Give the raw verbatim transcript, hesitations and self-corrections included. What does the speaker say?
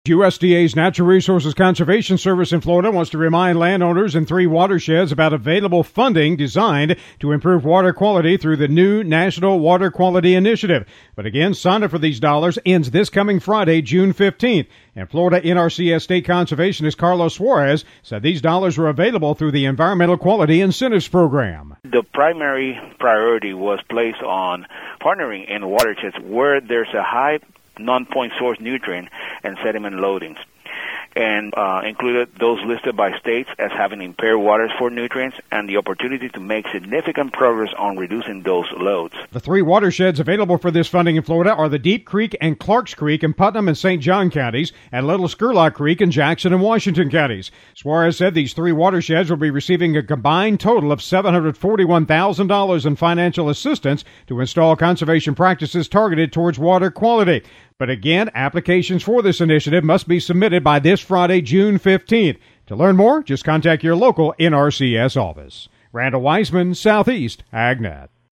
U S D A's Natural Resources Conservation Service in Florida wants to remind landowners in three watersheds about available funding designed to improve water quality through the new National Water Quality Initiative. But again, sign up for these dollars ends this coming Friday, June fifteenth. And Florida N R C S State Conservationist Carlos Suarez said these dollars are available through the Environmental Quality Incentives Program. The primary priority was placed on partnering in watersheds where there's a high non-point source nutrient and sediment loadings, and uh, included those listed by states as having impaired waters for nutrients and the opportunity to make significant progress on reducing those loads. The three watersheds available for this funding in Florida are the Deep Creek and Clarks Creek in Putnam and Saint John counties, and Little Scurlock Creek in Jackson and Washington counties. Suarez said these three watersheds will be receiving a combined total of seven hundred forty-one thousand dollars in financial assistance to install conservation practices targeted towards water quality. But again, applications for this initiative must be submitted by this Friday, June fifteenth. To learn more, just contact your local N R C S office. Randall Wiseman, Southeast AgNet.